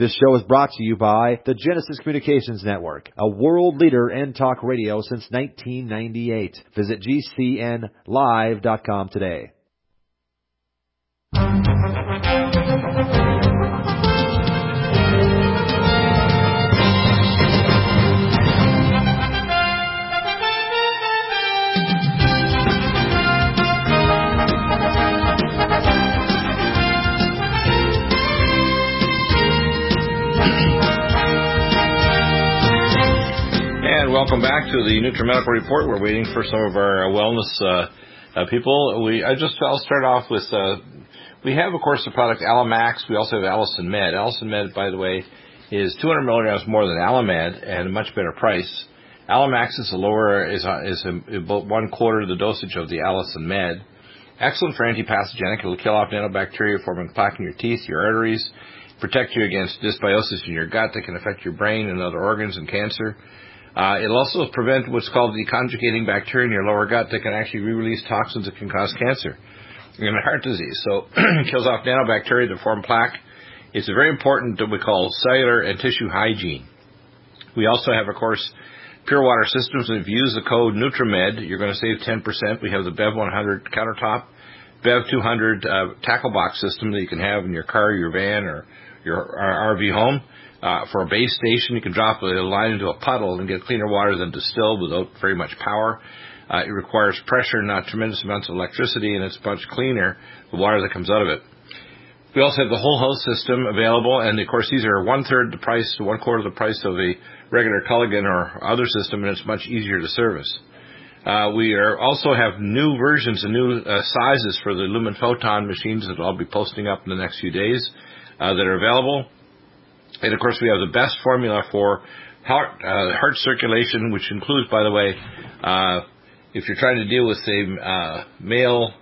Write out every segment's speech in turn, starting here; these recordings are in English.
This show is brought to you by the Genesis Communications Network, a world leader in talk radio since 1998. Visit GCNlive.com today. Welcome back to the NutriMedical Report. We're waiting for some of our wellness people. I'll start off with, we have, of course, the product Alamax. We also have Allison Med. Allison Med, by the way, is 200 milligrams more than Alamed and a much better price. Alamax is about 1/4 the dosage of the Allison Med. Excellent for antipathogenic. It will kill off nanobacteria forming plaque in your teeth, your arteries, protect you against dysbiosis in your gut that can affect your brain and other organs and cancer. It'll also prevent what's called the conjugating bacteria in your lower gut that can actually re-release toxins that can cause cancer and heart disease. So it kills off nanobacteria that form plaque. It's a very important what we call cellular and tissue hygiene. We also have, of course, Pure Water Systems, and if you use the code NutriMed, you're going to save 10%. We have the Bev 100 countertop, Bev 200 tackle box system that you can have in your car, your van, or your RV home. For a base station, you can drop a line into a puddle and get cleaner water than distilled without very much power. It requires pressure, not tremendous amounts of electricity, and it's much cleaner, the water that comes out of it. We also have the whole host system available, and of course these are 1/3 the price to 1/4 the price of a regular Culligan or other system, and it's much easier to service. We also have new versions and new sizes for the Lumen Photon machines that I'll be posting up in the next few days that are available. And, of course, we have the best formula for heart circulation, which includes, by the way, if you're trying to deal with, say, male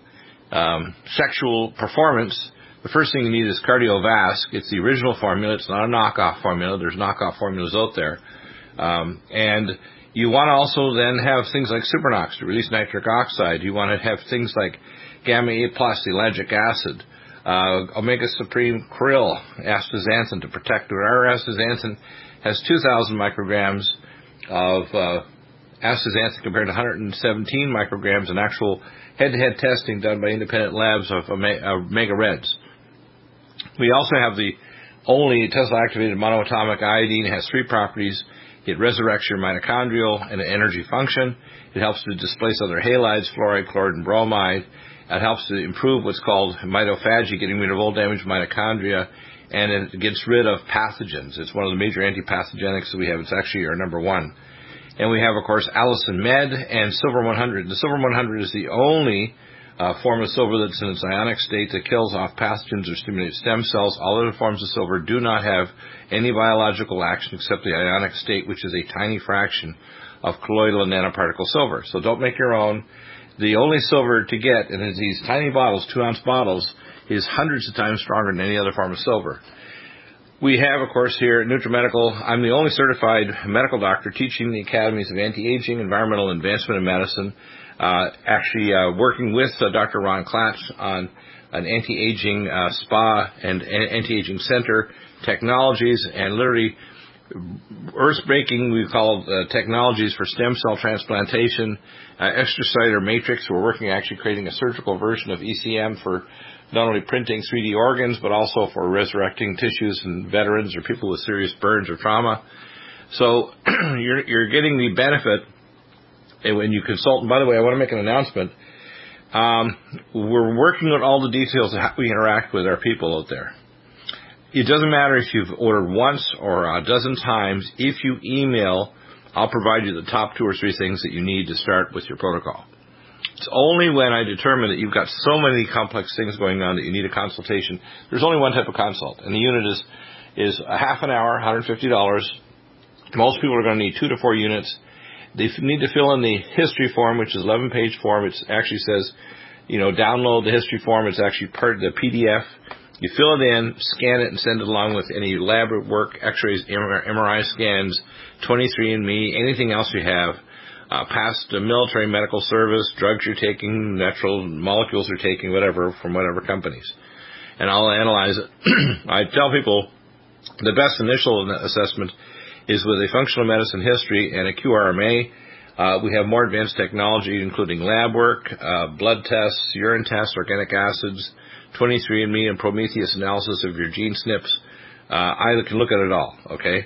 sexual performance, the first thing you need is CardioVasc. It's the original formula. It's not a knockoff formula. There's knockoff formulas out there. And you want to also then have things like Supernox to release nitric oxide. You want to have things like Gamma A+, ellagic acid. Omega Supreme Krill, astaxanthin to protect. Our astaxanthin has 2,000 micrograms of astaxanthin compared to 117 micrograms in actual head-to-head testing done by independent labs of Omega Reds. We also have the only Tesla-activated monoatomic iodine. It has 3 properties. It resurrects your mitochondrial and energy function. It helps to displace other halides, fluoride, chloride, and bromide. It helps to improve what's called mitophagy, getting rid of old damaged mitochondria, and it gets rid of pathogens. It's one of the major antipathogenics that we have. It's actually our number 1. And we have, of course, Allison Med and Silver 100. The Silver 100 is the only form of silver that's in its ionic state that kills off pathogens or stimulates stem cells. All other forms of silver do not have any biological action except the ionic state, which is a tiny fraction of colloidal and nanoparticle silver. So don't make your own. The only silver to get, and it's these tiny bottles, 2-ounce bottles, is hundreds of times stronger than any other form of silver. We have, of course, here at NutriMedical, I'm the only certified medical doctor teaching the academies of anti-aging, environmental advancement in medicine, working with Dr. Ron Klatz on an anti-aging spa and anti-aging center technologies, and literally earth-breaking, we call technologies for stem cell transplantation, extracellular matrix. We're working actually creating a surgical version of ECM for not only printing 3D organs, but also for resurrecting tissues in veterans or people with serious burns or trauma. So you're getting the benefit when you consult. And by the way, I want to make an announcement. We're working on all the details of how we interact with our people out there. It doesn't matter if you've ordered once or a dozen times. If you email, I'll provide you the top 2 or 3 things that you need to start with your protocol. It's only when I determine that you've got so many complex things going on that you need a consultation. There's only one type of consult, and the unit is a half an hour, $150. Most people are going to need 2 to 4 units. They need to fill in the history form, which is 11-page form. It actually says, download the history form. It's actually part of the PDF. You fill it in, scan it, and send it along with any lab work, x-rays, MRI scans, 23andMe, anything else you have, past military medical service, drugs you're taking, natural molecules you're taking, whatever, from whatever companies. And I'll analyze it. I tell people, The best initial assessment is with a functional medicine history and a QRMA. We have more advanced technology, including lab work, blood tests, urine tests, organic acids, 23andMe and Prometheus analysis of your gene SNPs. I can look at it all, okay?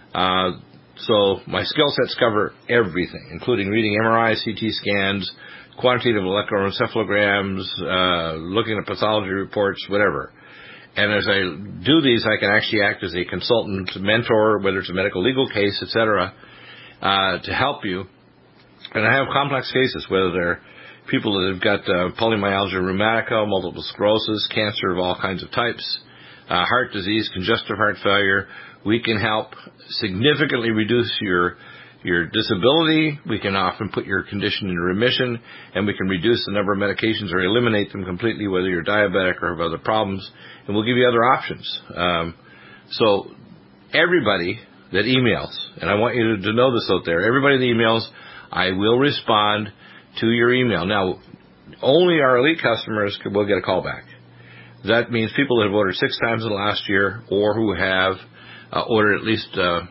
So my skill sets cover everything, including reading MRI, CT scans, quantitative electroencephalograms, looking at pathology reports, whatever. And as I do these, I can actually act as a consultant, mentor, whether it's a medical legal case, etc., to help you. And I have complex cases, whether they're people that have got polymyalgia rheumatica, multiple sclerosis, cancer of all kinds of types, heart disease, congestive heart failure. We can help significantly reduce your disability. We can often put your condition in remission, and we can reduce the number of medications or eliminate them completely, whether you're diabetic or have other problems, and we'll give you other options. So everybody that emails, and I want you to know this out there, everybody that emails, I will respond to your email. Now, only our elite customers will get a call back. That means people that have ordered 6 times in the last year, or who have ordered at least $500,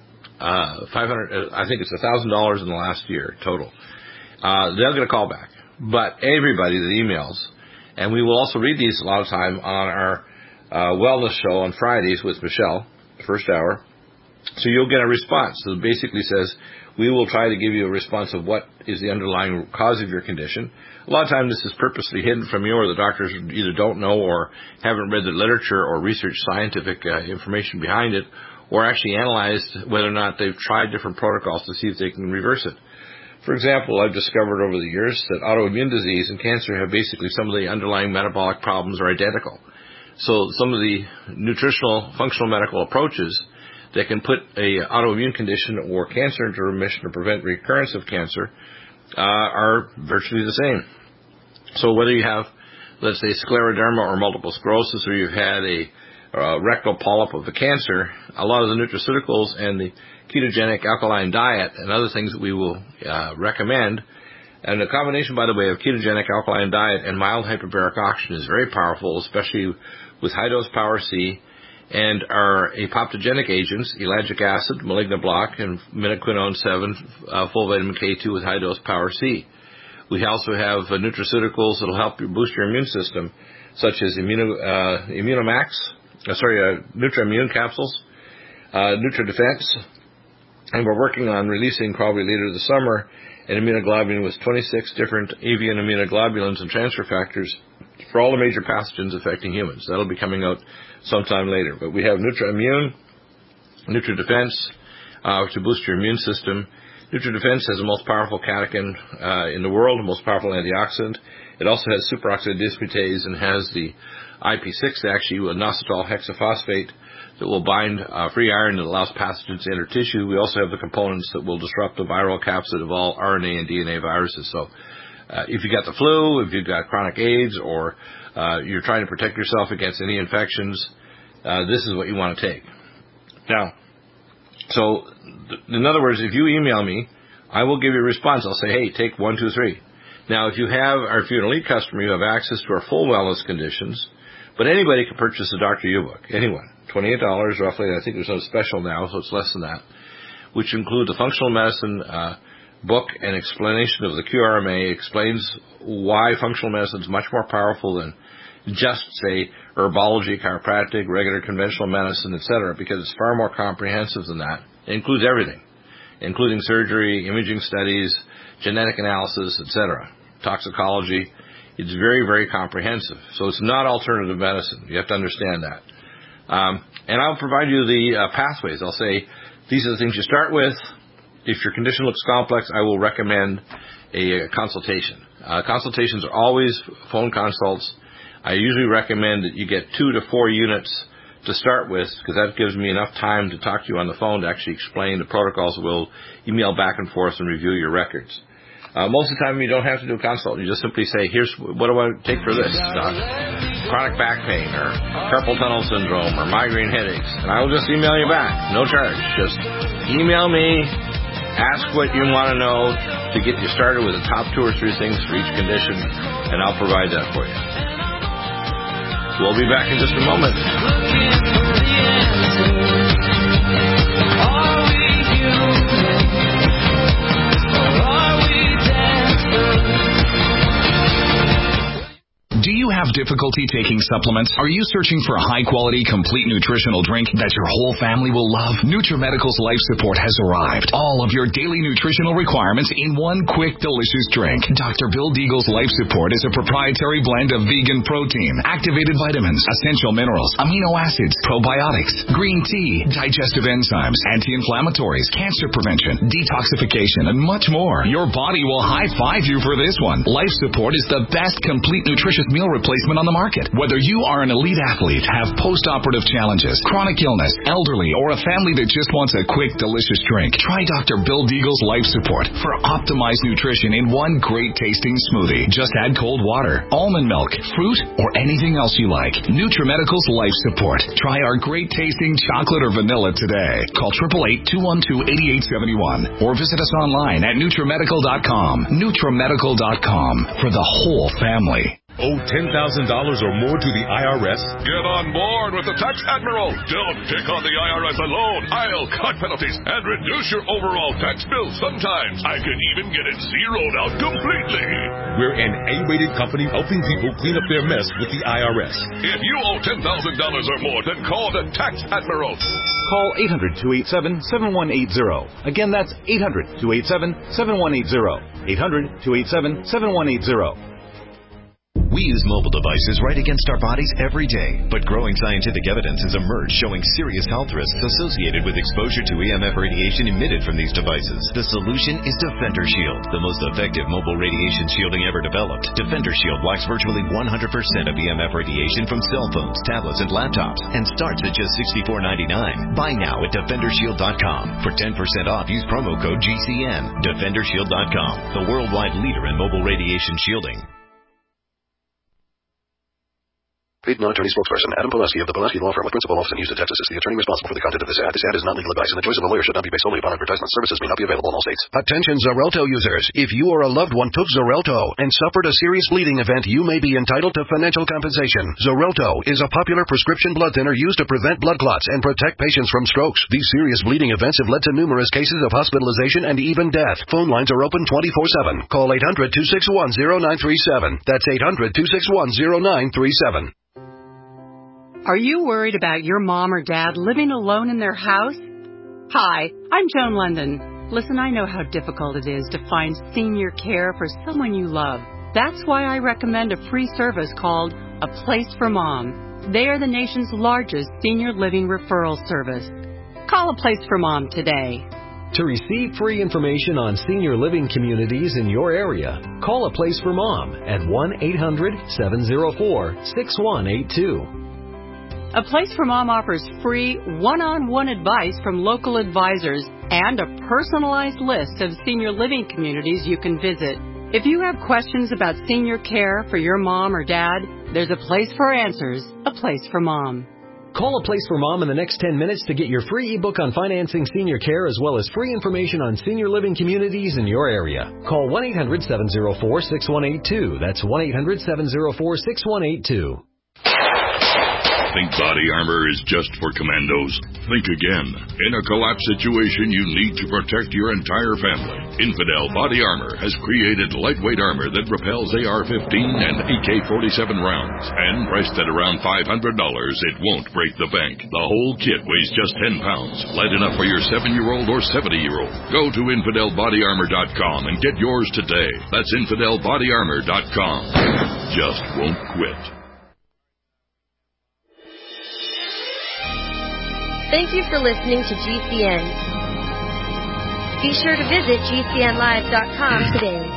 I think it's $1,000 in the last year total. They'll get a call back. But everybody that emails, and we will also read these a lot of time on our wellness show on Fridays with Michelle, the first hour. So you'll get a response. So it basically says, we will try to give you a response of what is the underlying cause of your condition. A lot of times this is purposely hidden from you, or the doctors either don't know or haven't read the literature or researched scientific information behind it, or actually analyzed whether or not they've tried different protocols to see if they can reverse it. For example, I've discovered over the years that autoimmune disease and cancer have basically some of the underlying metabolic problems are identical. So some of the nutritional, functional medical approaches that can put a autoimmune condition or cancer into remission or prevent recurrence of cancer are virtually the same. So whether you have, let's say, scleroderma or multiple sclerosis, or you've had a rectal polyp of the cancer, a lot of the nutraceuticals and the ketogenic alkaline diet and other things that we will recommend, and the combination, by the way, of ketogenic alkaline diet and mild hyperbaric oxygen is very powerful, especially with high-dose Power C, and our apoptogenic agents, ellagic acid, Maligna Block, and minoquinone 7, full vitamin K2 with high-dose Power C. We also have nutraceuticals that will help you boost your immune system, such as Immunomax, Nutrimmune capsules, NutriDefense, and we're working on releasing probably later this summer an immunoglobulin with 26 different avian immunoglobulins and transfer factors for all the major pathogens affecting humans. That'll be coming out sometime later. But we have Nutrimmune, NutriDefense to boost your immune system. NutriDefense has the most powerful catechin in the world, the most powerful antioxidant. It also has superoxide dismutase and has the IP6, actually, with inositol hexaphosphate that will bind free iron that allows pathogens to enter tissue. We also have the components that will disrupt the viral capsid of all RNA and DNA viruses. So if you got the flu, if you've got chronic AIDS, or you're trying to protect yourself against any infections, this is what you want to take. Now, so in other words, if you email me, I will give you a response. I'll say, hey, take 1, 2, 3. Now, if you're an elite customer, you have access to our full wellness conditions, but anybody can purchase the Dr. U book. Anyone. $28 roughly. I think there's no special now, so it's less than that, which includes the functional medicine book and explanation of the QRMA, explains why functional medicine is much more powerful than just, say, herbology, chiropractic, regular conventional medicine, etc., because it's far more comprehensive than that. It includes everything, including surgery, imaging studies, genetic analysis, etc., toxicology. It's very, very comprehensive. So it's not alternative medicine. You have to understand that. And I'll provide you the pathways. I'll say, these are the things you start with. If your condition looks complex, I will recommend a consultation. Consultations are always phone consults. I usually recommend that you get 2 to 4 units to start with, because that gives me enough time to talk to you on the phone to actually explain the protocols. We'll email back and forth and review your records. Most of the time, you don't have to do a consult. You just simply say, here's what do I take for this, doc? Chronic back pain, or carpal tunnel syndrome, or migraine headaches. And I will just email you back. No charge. Just email me, ask what you want to know to get you started with the top 2 or 3 things for each condition, and I'll provide that for you. We'll be back in just a moment. difficulty taking supplements? Are you searching for a high-quality, complete nutritional drink that your whole family will love? NutriMedical's Life Support has arrived. All of your daily nutritional requirements in one quick, delicious drink. Dr. Bill Deagle's Life Support is a proprietary blend of vegan protein, activated vitamins, essential minerals, amino acids, probiotics, green tea, digestive enzymes, anti-inflammatories, cancer prevention, detoxification, and much more. Your body will high-five you for this one. Life Support is the best complete nutritious meal replacement on the market. Whether you are an elite athlete, have post-operative challenges, chronic illness, elderly, or a family that just wants a quick, delicious drink, try Dr. Bill Deagle's Life Support for optimized nutrition in one great-tasting smoothie. Just add cold water, almond milk, fruit, or anything else you like. NutriMedical's Life Support. Try our great-tasting chocolate or vanilla today. Call 888-212-8871 or visit us online at NutriMedical.com. NutriMedical.com for the whole family. Owe $10,000 or more to the IRS? Get on board with the Tax Admiral. Don't pick on the IRS alone. I'll cut penalties and reduce your overall tax bill. Sometimes I can even get it zeroed out completely. We're an A-rated company helping people clean up their mess with the IRS. If you owe $10,000 or more, then call the Tax Admiral. Call 800-287-7180. Again, that's 800-287-7180. 800-287-7180. We use mobile devices right against our bodies every day, but growing scientific evidence has emerged showing serious health risks associated with exposure to EMF radiation emitted from these devices. The solution is Defender Shield, the most effective mobile radiation shielding ever developed. Defender Shield blocks virtually 100% of EMF radiation from cell phones, tablets, and laptops, and starts at just $64.99. Buy now at DefenderShield.com. For 10% off, use promo code GCN. DefenderShield.com, the worldwide leader in mobile radiation shielding. Paid non-attorney spokesperson Adam Pulaski of the Pulaski Law Firm with principal office in Houston, Texas is the attorney responsible for the content of this ad. This ad is not legal advice, and the choice of a lawyer should not be based solely upon advertisement. Services may not be available in all states. Attention Xarelto users. If you or a loved one took Xarelto and suffered a serious bleeding event, you may be entitled to financial compensation. Xarelto is a popular prescription blood thinner used to prevent blood clots and protect patients from strokes. These serious bleeding events have led to numerous cases of hospitalization and even death. Phone lines are open 24/7. Call 800-261-0937. That's 800-261-0937. Are you worried about your mom or dad living alone in their house? Hi, I'm Joan London. Listen, I know how difficult it is to find senior care for someone you love. That's why I recommend a free service called A Place for Mom. They are the nation's largest senior living referral service. Call A Place for Mom today. To receive free information on senior living communities in your area, call A Place for Mom at 1-800-704-6182. A Place for Mom offers free one-on-one advice from local advisors and a personalized list of senior living communities you can visit. If you have questions about senior care for your mom or dad, there's a place for answers, A Place for Mom. Call A Place for Mom in the next 10 minutes to get your free ebook on financing senior care as well as free information on senior living communities in your area. Call 1-800-704-6182. That's 1-800-704-6182. Think body armor is just for commandos? Think again. In a collapse situation, you need to protect your entire family. Infidel Body Armor has created lightweight armor that repels AR-15 and AK-47 rounds. And priced at around $500, it won't break the bank. The whole kit weighs just 10 pounds. Light enough for your 7-year-old or 70-year-old. Go to InfidelBodyArmor.com and get yours today. That's InfidelBodyArmor.com. Just won't quit. Thank you for listening to GCN. Be sure to visit GCNlive.com today.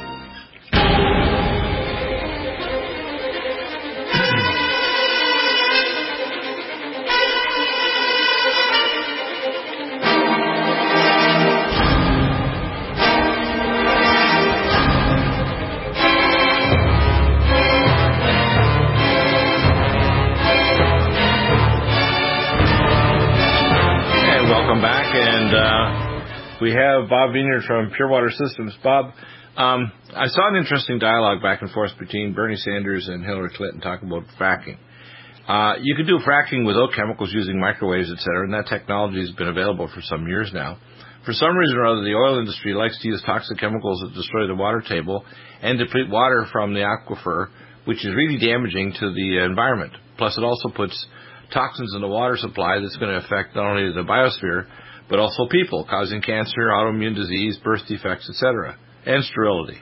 Welcome back, and we have Bob Vineyard from Pure Water Systems. Bob, I saw an interesting dialogue back and forth between Bernie Sanders and Hillary Clinton talking about fracking. You can do fracking without chemicals using microwaves, etc., and that technology has been available for some years now. For some reason or other, the oil industry likes to use toxic chemicals that destroy the water table and deplete water from the aquifer which is really damaging to the environment. Plus, it also puts toxins in the water supply that's going to affect not only the biosphere, but also people, causing cancer, autoimmune disease, birth defects, etc., and sterility.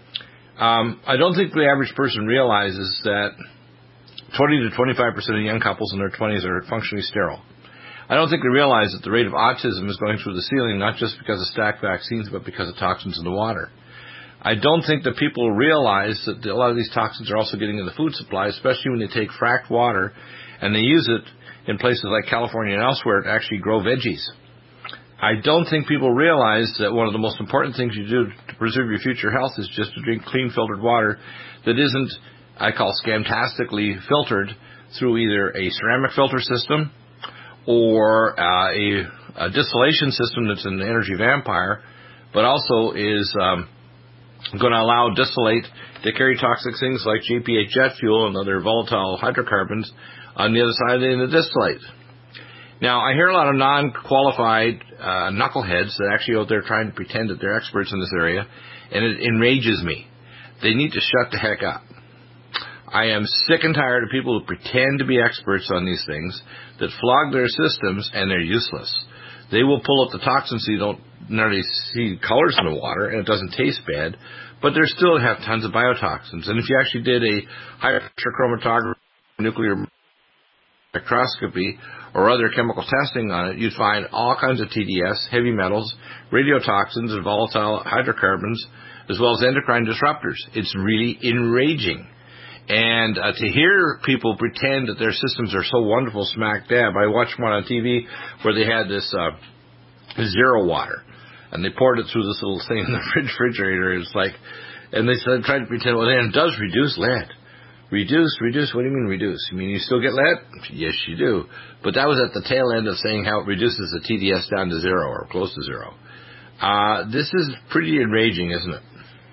I don't think the average person realizes that 20 to 25% of young couples in their 20s are functionally sterile. I don't think they realize that the rate of autism is going through the ceiling, not just because of stacked vaccines, but because of toxins in the water. I don't think that people realize that a lot of these toxins are also getting in the food supply, especially when they take fracked water and they use it in places like California and elsewhere to actually grow veggies. I don't think people realize that one of the most important things you do to preserve your future health is just to drink clean filtered water that isn't, I call, scamtastically filtered through either a ceramic filter system or a distillation system that's an energy vampire, but also is going to allow distillate to carry toxic things like JPA jet fuel and other volatile hydrocarbons on the other side in the distillate. Now, I hear a lot of non-qualified knuckleheads that actually out there trying to pretend that they're experts in this area, and it enrages me. They need to shut the heck up. I am sick and tired of people who pretend to be experts on these things that flog their systems, and they're useless. They will pull up the toxins so you don't nearly see colors in the water, and it doesn't taste bad, but they still have tons of biotoxins. And if you actually did a high-pressure chromatography, nuclear spectroscopy, or other chemical testing on it, you'd find all kinds of TDS, heavy metals, radiotoxins, and volatile hydrocarbons, as well as endocrine disruptors. It's really enraging. And to hear people pretend that their systems are so wonderful smack dab. I watched one on TV where they had this zero water, and they poured it through this little thing in the refrigerator. It's like, and they tried to pretend, well, then it does reduce lead. Reduce? What do you mean reduce? You mean you still get lead? Yes, you do. But that was at the tail end of saying how it reduces the TDS down to zero or close to zero. This is pretty enraging, isn't it?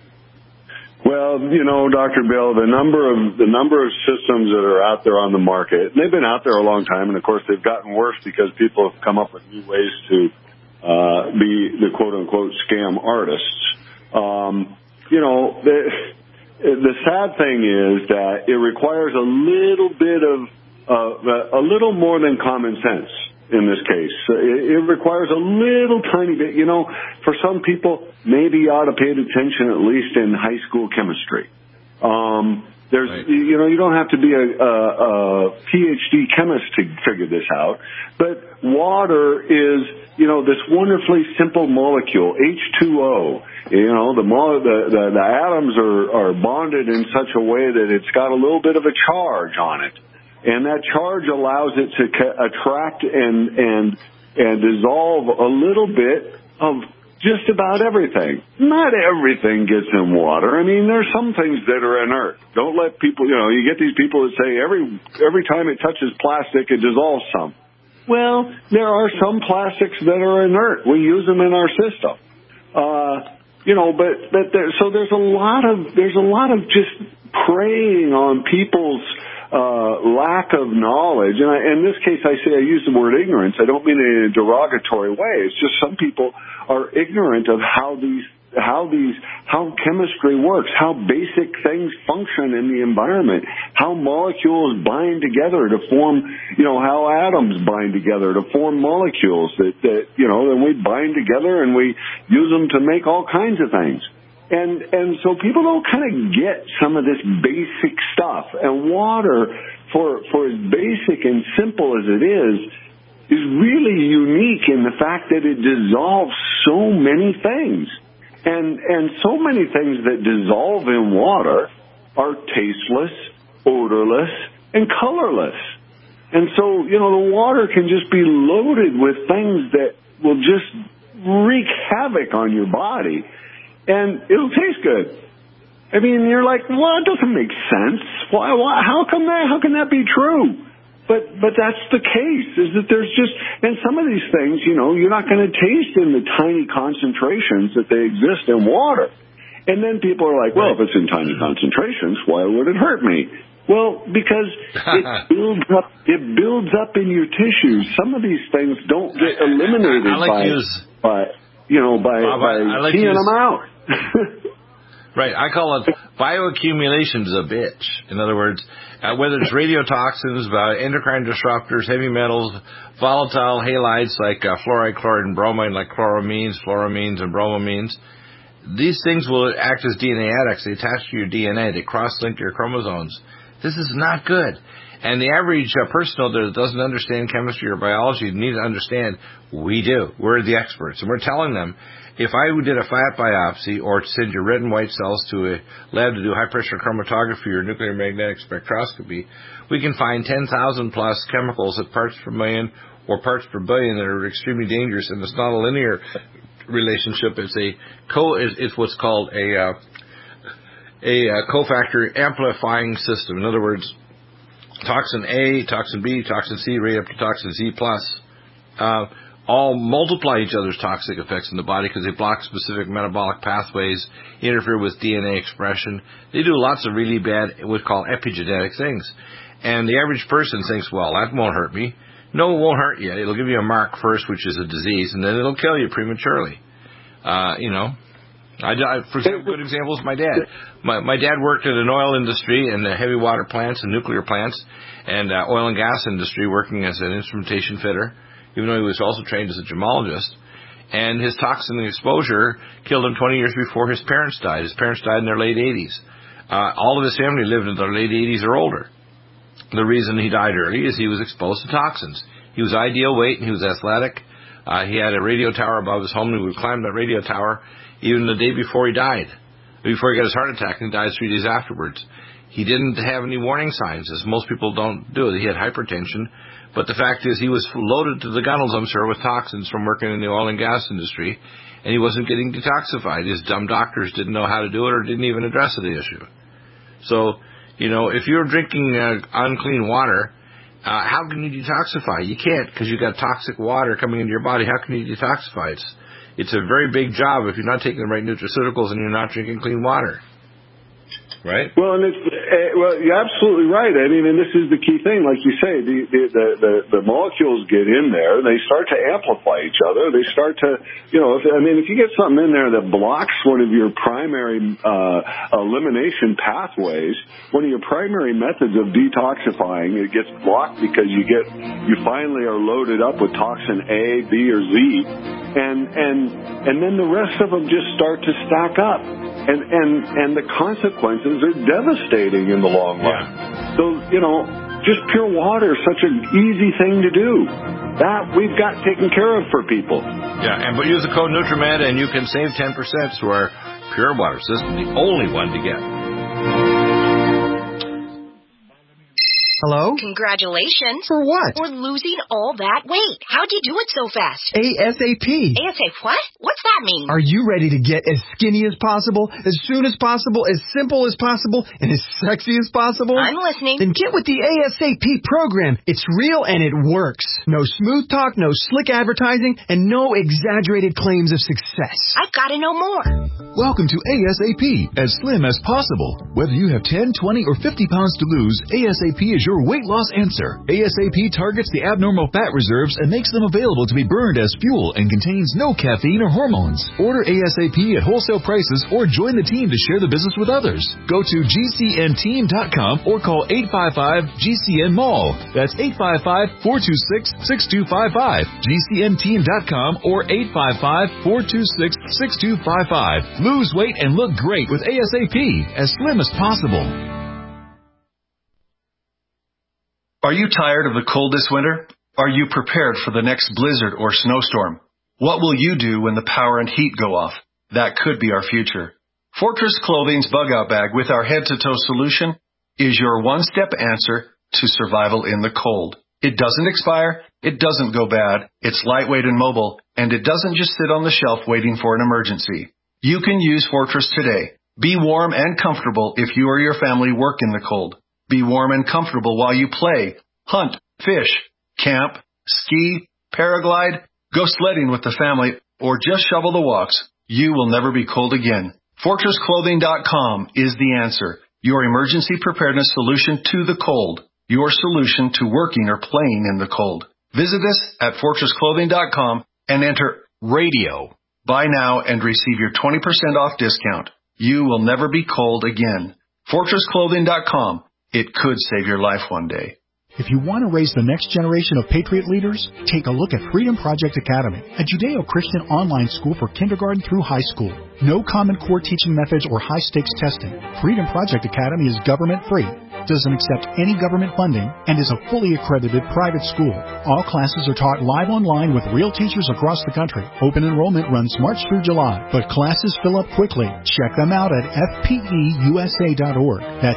Well, Dr. Bill, the number of systems that are out there on the market, they've been out there a long time, and of course they've gotten worse because people have come up with new ways to be the quote-unquote scam artists. The sad thing is that it requires a little bit of a little more than common sense in this case. It requires a little tiny bit. For some people, maybe you ought to pay attention at least in high school chemistry. You don't have to be a PhD chemist to figure this out. But water is, this wonderfully simple molecule, H2O. The atoms are bonded in such a way that it's got a little bit of a charge on it. And that charge allows it to attract and dissolve a little bit of just about everything. Not everything gets in water. I mean, there's some things that are inert. Don't let people, you get these people that say every time it touches plastic, it dissolves some. Well, there are some plastics that are inert. We use them in our system. So there's a lot of just preying on people's lack of knowledge. And in this case, I use the word ignorance. I don't mean it in a derogatory way. It's just some people are ignorant of how chemistry works, how basic things function in the environment, how molecules bind together to form, how atoms bind together to form molecules that then we bind together and we use them to make all kinds of things. And so people don't kind of get some of this basic stuff. And water, for as basic and simple as it is really unique in the fact that it dissolves so many things. And so many things that dissolve in water are tasteless, odorless, and colorless. And so, the water can just be loaded with things that will just wreak havoc on your body. And it'll taste good. I mean, you're like, well, it doesn't make sense. Why? How can that be true? But that's the case, is that there's just, and some of these things, you're not going to taste in the tiny concentrations that they exist in water. And then people are like, well, if it's in tiny concentrations, why would it hurt me? Well, because it builds up in your tissues. Some of these things don't get eliminated by peeing them out. Right. I call it bioaccumulation is a bitch. In other words, whether it's radiotoxins, endocrine disruptors, heavy metals, volatile halides like fluoride, chloride, and bromide, like chloramines, fluoramines, and bromamines, these things will act as DNA addicts. They attach to your DNA. They cross-link your chromosomes. This is not good. And the average person that doesn't understand chemistry or biology need to understand we do. We're the experts. And we're telling them, if I did a fat biopsy or send your red and white cells to a lab to do high-pressure chromatography or nuclear magnetic spectroscopy, we can find 10,000 plus chemicals at parts per million or parts per billion that are extremely dangerous. And it's not a linear relationship. It's what's called a cofactor amplifying system. In other words, toxin A, toxin B, toxin C, right up to toxin Z plus, all multiply each other's toxic effects in the body because they block specific metabolic pathways, interfere with DNA expression. They do lots of really bad, what's called epigenetic things. And the average person thinks, well, that won't hurt me. No, it won't hurt you. It'll give you a mark first, which is a disease, and then it'll kill you prematurely. For example, good example is my dad. My dad worked in an oil industry and heavy water plants and nuclear plants and oil and gas industry working as an instrumentation fitter, even though he was also trained as a gemologist. And his toxin exposure killed him 20 years before his parents died. His parents died in their late 80s. All of his family lived in their late 80s or older. The reason he died early is he was exposed to toxins. He was ideal weight and he was athletic. He had a radio tower above his home, and he would climb that radio tower even the day before he died, before he got his heart attack, and he died 3 days afterwards. He didn't have any warning signs, as most people don't do. He had hypertension, but the fact is he was loaded to the gunnels, I'm sure, with toxins from working in the oil and gas industry, and he wasn't getting detoxified. His dumb doctors didn't know how to do it or didn't even address the issue. So, if you're drinking unclean water, how can you detoxify? You can't, because you've got toxic water coming into your body. How can you detoxify? It's a very big job if you're not taking the right nutraceuticals and you're not drinking clean water. Right? Well, and you're absolutely right. I mean, and this is the key thing. Like you say, the molecules get in there, they start to amplify each other. They start to, if you get something in there that blocks one of your primary elimination pathways, one of your primary methods of detoxifying, it gets blocked because you finally are loaded up with toxin A, B, or Z, and then the rest of them just start to stack up. And the consequences are devastating in the long run. Yeah. So, just pure water is such an easy thing to do. That we've got taken care of for people. Yeah, but use the code NutriMed and you can save 10% to our pure water system, the only one to get. Hello? Congratulations. For what? For losing all that weight. How'd you do it so fast? ASAP. ASAP what? What's that mean? Are you ready to get as skinny as possible, as soon as possible, as simple as possible, and as sexy as possible? I'm listening. Then get with the ASAP program. It's real and it works. No smooth talk, no slick advertising, and no exaggerated claims of success. I've got to know more. Welcome to ASAP, as slim as possible. Whether you have 10, 20, or 50 pounds to lose, ASAP is your weight loss answer. ASAP targets the abnormal fat reserves and makes them available to be burned as fuel and contains no caffeine or hormones. Order ASAP at wholesale prices or join the team to share the business with others. Go to GCNteam.com or call 855-GCN-MALL. That's 855-426-6255. GCNteam.com or 855-426-6255. Lose weight and look great with ASAP, as slim as possible. Are you tired of the cold this winter? Are you prepared for the next blizzard or snowstorm? What will you do when the power and heat go off? That could be our future. Fortress Clothing's Bug-Out Bag with our head-to-toe solution is your one-step answer to survival in the cold. It doesn't expire, it doesn't go bad, it's lightweight and mobile, and it doesn't just sit on the shelf waiting for an emergency. You can use Fortress today. Be warm and comfortable if you or your family work in the cold. Be warm and comfortable while you play, hunt, fish, camp, ski, paraglide, go sledding with the family, or just shovel the walks. You will never be cold again. FortressClothing.com is the answer. Your emergency preparedness solution to the cold. Your solution to working or playing in the cold. Visit us at FortressClothing.com and enter RADIO. Buy now and receive your 20% off discount. You will never be cold again. FortressClothing.com. It could save your life one day. If you want to raise the next generation of Patriot leaders, take a look at Freedom Project Academy, a Judeo-Christian online school for kindergarten through high school. No Common Core teaching methods or high-stakes testing. Freedom Project Academy is government-free, doesn't accept any government funding, and is a fully accredited private school. All classes are taught live online with real teachers across the country. Open enrollment runs March through July, but classes fill up quickly. Check them out at fpeusa.org. That's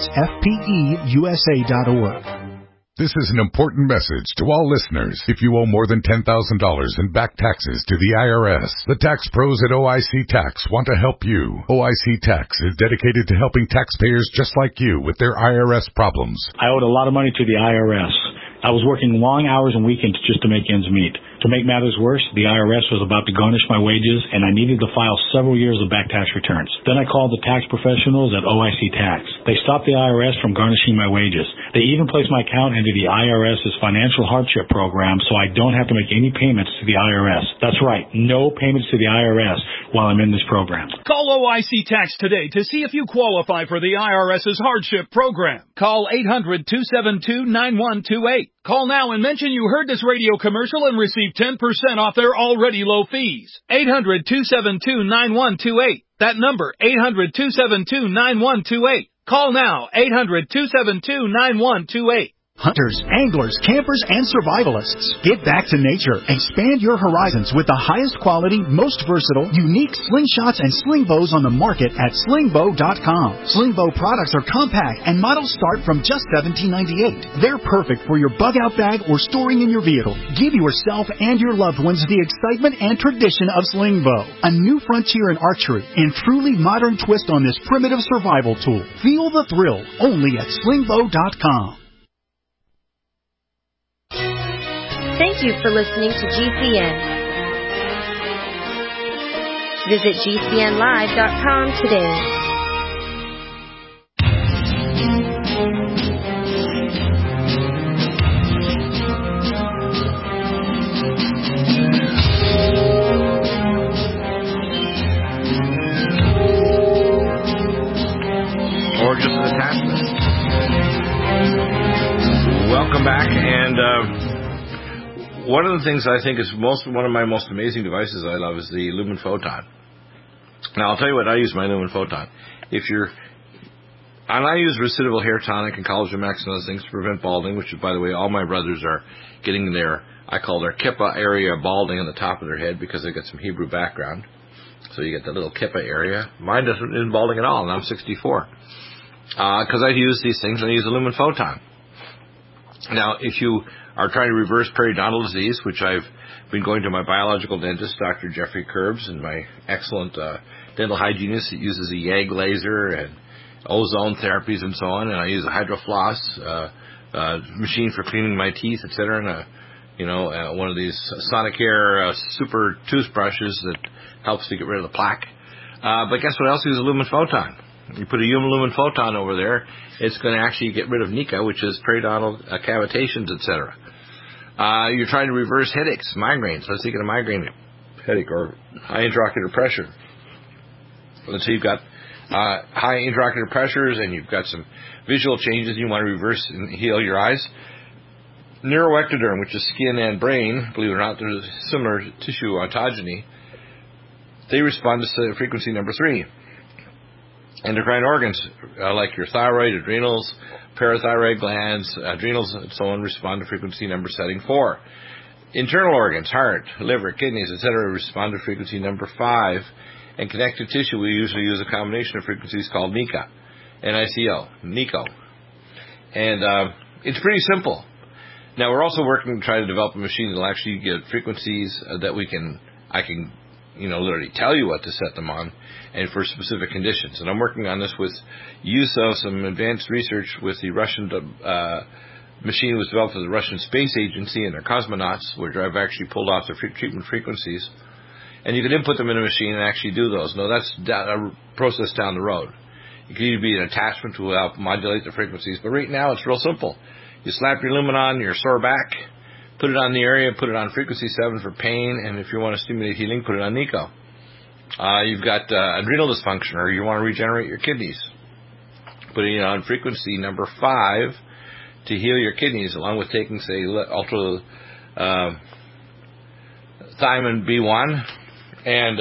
fpeusa.org. This is an important message to all listeners. If you owe more than $10,000 in back taxes to the IRS, the tax pros at OIC Tax want to help you. OIC Tax is dedicated to helping taxpayers just like you with their IRS problems. I owed a lot of money to the IRS. I was working long hours and weekends just to make ends meet. To make matters worse, the IRS was about to garnish my wages, and I needed to file several years of back tax returns. Then I called the tax professionals at OIC Tax. They stopped the IRS from garnishing my wages. They even placed my account into the IRS's financial hardship program, so I don't have to make any payments to the IRS. That's right, no payments to the IRS while I'm in this program. Call OIC Tax today to see if you qualify for the IRS's hardship program. Call 800-272-9128. Call now and mention you heard this radio commercial and receive 10% off their already low fees. 800-272-9128. That number, 800-272-9128. Call now, 800-272-9128. Hunters, anglers, campers, and survivalists. Get back to nature. Expand your horizons with the highest quality, most versatile, unique slingshots and sling bows on the market at slingbow.com. Slingbow products are compact and models start from just $17.98. They're perfect for your bug-out bag or storing in your vehicle. Give yourself and your loved ones the excitement and tradition of Slingbow, a new frontier in archery and truly modern twist on this primitive survival tool. Feel the thrill only at slingbow.com. Thank you for listening to GCN. Visit GCNlive.com today. Or just an attachment. Welcome back, and one of the things I think is one of my most amazing devices I love is the Lumen Photon. Now, I'll tell you what I use my Lumen Photon. And I use recidival hair tonic and collagen max and other things to prevent balding, which is, by the way, all my brothers are getting I call their kippah area balding on the top of their head because they got some Hebrew background. So you get the little kippah area. Mine isn't balding at all, and I'm 64. Because I use these things, and I use the Lumen Photon. Now, if you are trying to reverse periodontal disease, which I've been going to my biological dentist, Dr. Jeffrey Curbs, and my excellent dental hygienist that uses a YAG laser and ozone therapies and so on, and I use a HydroFloss machine for cleaning my teeth, etc., and one of these Sonicare super toothbrushes that helps to get rid of the plaque. But guess what else? Use a Lumen Photon. You put a Lumen Photon over there, it's going to actually get rid of NECA, which is periodontal cavitations, etc. You're trying to reverse headaches, migraines. Let's say you get a migraine headache or high intraocular pressure. Let's say you've got high intraocular pressures and you've got some visual changes, you want to reverse and heal your eyes. Neuroectoderm, which is skin and brain, believe it or not, there's similar tissue ontogeny. They respond to frequency number 3. Endocrine organs, like your thyroid, adrenals, parathyroid glands, adrenals, and so on, respond to frequency number setting 4. Internal organs, heart, liver, kidneys, etc., respond to frequency number 5. And connective tissue, we usually use a combination of frequencies called NICO. N-I-C-O, NICO. And it's pretty simple. Now, we're also working to try to develop a machine that will actually get frequencies that I can literally tell you what to set them on and for specific conditions. And I'm working on this with use of some advanced research with the Russian machine was developed for the Russian Space Agency and their cosmonauts, where I've actually pulled off the treatment frequencies. And you can input them in a machine and actually do those. No, that's a process down the road. It could either be an attachment to help modulate the frequencies, but right now it's real simple. You slap your Lumen on your sore back, put it on the area, put it on frequency 7 for pain, and if you want to stimulate healing, put it on NICO. You've got adrenal dysfunction, or you want to regenerate your kidneys. Putting it on frequency number 5 to heal your kidneys, along with taking, say, ultra thiamine B1 and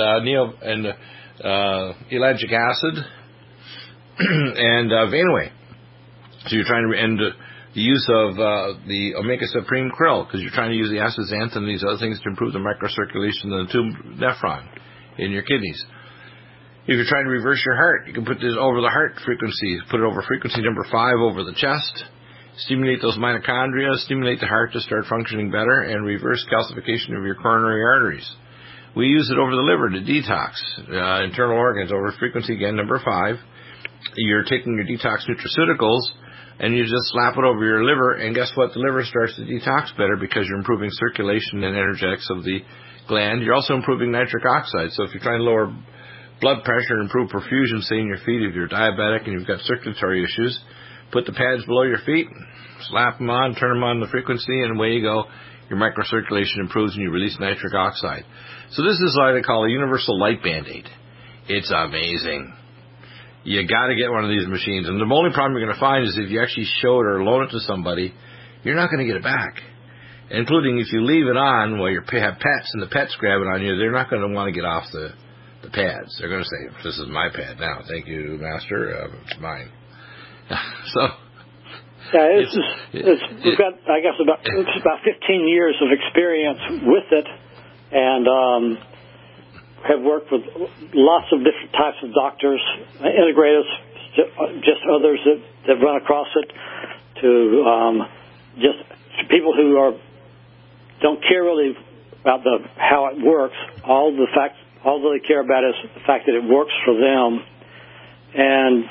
ellagic acid and Vein-Away. So you're trying to end the use of the Omega Supreme Krill, because you're trying to use the astaxanthin and these other things to improve the microcirculation of the tube nephron in your kidneys. If you're trying to reverse your heart, you can put this over the heart frequency. Put it over frequency number 5 over the chest. Stimulate those mitochondria, stimulate the heart to start functioning better, and reverse calcification of your coronary arteries. We use it over the liver to detox internal organs over frequency, again, number 5. You're taking your detox nutraceuticals, and you just slap it over your liver, and guess what? The liver starts to detox better because you're improving circulation and energetics of the gland. You're also improving nitric oxide. So if you're trying to lower blood pressure and improve perfusion, say in your feet, if you're diabetic and you've got circulatory issues, put the pads below your feet, slap them on, turn them on the frequency, and away you go. Your microcirculation improves and you release nitric oxide. So this is what I call a universal light Band-Aid. It's amazing. You got to get one of these machines. And the only problem you're going to find is if you actually show it or loan it to somebody, you're not going to get it back. Including if you leave it on while you have pets and the pets grab it on you, they're not going to want to get off the pads. They're going to say, "This is my pad now. Thank you, master. It's mine." So... Yeah, we've got, I guess, about 15 years of experience with it, and have worked with lots of different types of doctors, integrators, just others that run across it, to just people who don't care really about how it works. All they care about is the fact that it works for them, and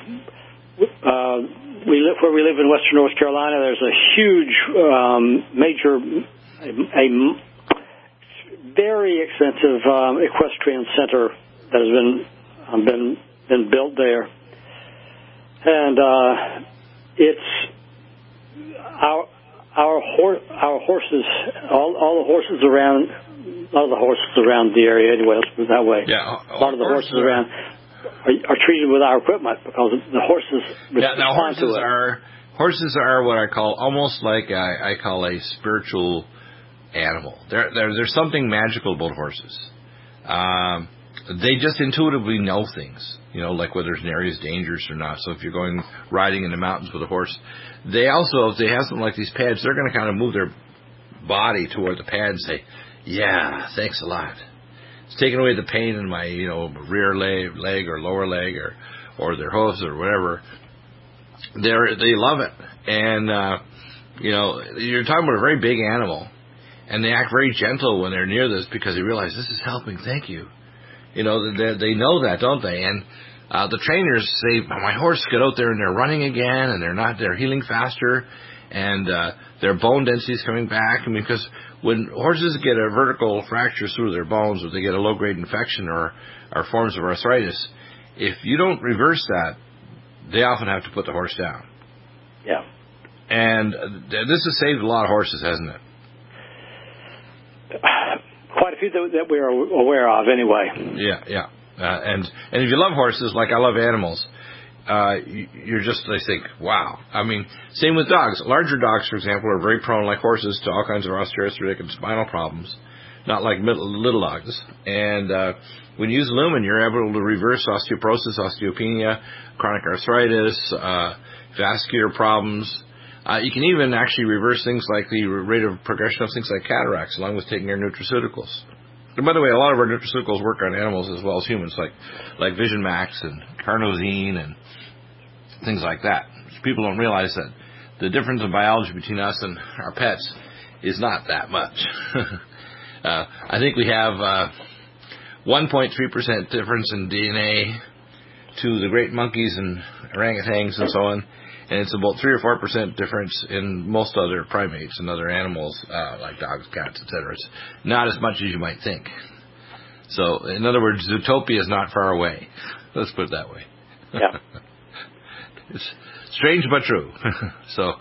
where we live in Western North Carolina, there's a huge, very expensive equestrian center that has been built there, and it's our horses, all the horses around. A lot of the horses around the area, anyway. Let's put it that way. Yeah, a lot of the horses around are treated with our equipment because the horses respond to it. Horses are what I call almost like I call a spiritual animal. There's something magical about horses. They just intuitively know things, like whether an area is dangerous or not. So if you're going riding in the mountains with a horse, they also, if they have something like these pads, they're going to kind of move their body toward the pad and say, "Yeah, thanks a lot. It's taking away the pain in my, rear leg or lower leg or their hooves or whatever." They love it. And, you're talking about a very big animal, and they act very gentle when they're near this because they realize this is helping. Thank you. They know that, don't they? And the trainers say, "My horse get out there and they're running again, and they're healing faster, and their bone density is coming back." Because when horses get a vertical fracture through their bones, or they get a low-grade infection or forms of arthritis, if you don't reverse that, they often have to put the horse down. Yeah. And this has saved a lot of horses, hasn't it? Quite a few that we're aware of, anyway. Yeah. And if you love horses, like I love animals, they think, wow. Same with dogs. Larger dogs, for example, are very prone, like horses, to all kinds of osteoarthritic and spinal problems, not like little dogs. And when you use Lumen, you're able to reverse osteoporosis, osteopenia, chronic arthritis, vascular problems. You can even actually reverse things like the rate of progression of things like cataracts, along with taking our nutraceuticals. And by the way, a lot of our nutraceuticals work on animals as well as humans, like Vision Max and Carnosine and things like that. People don't realize that the difference in biology between us and our pets is not that much. I think we have 1.3% difference in DNA to the great monkeys and orangutans and so on, and it's about 3 or 4% difference in most other primates and other animals like dogs, cats, etc. It's not as much as you might think. So, in other words, Zootopia is not far away. Let's put it that way. Yeah. It's strange but true. So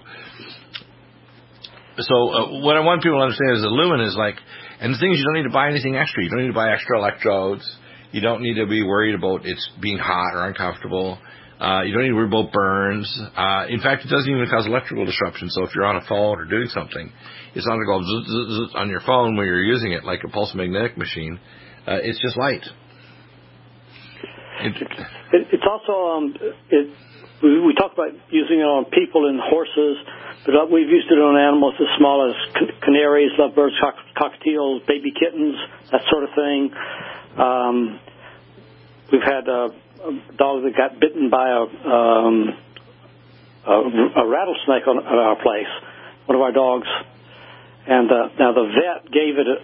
what I want people to understand is that Lumen is like, and the thing is, you don't need to buy anything extra. You don't need to buy extra electrodes. You don't need to be worried about it being hot or uncomfortable. You don't need to worry about burns. In fact, it doesn't even cause electrical disruption. So if you're on a phone or doing something, it's not going to go zzz, zzz, zzz on your phone when you're using it like a pulse magnetic machine. It's just light. It's also we talk about using it on people and horses, but we've used it on animals as small as canaries, lovebirds, cockatiels, baby kittens, that sort of thing. We've had a dog that got bitten by a rattlesnake at our place, one of our dogs, and now the vet gave it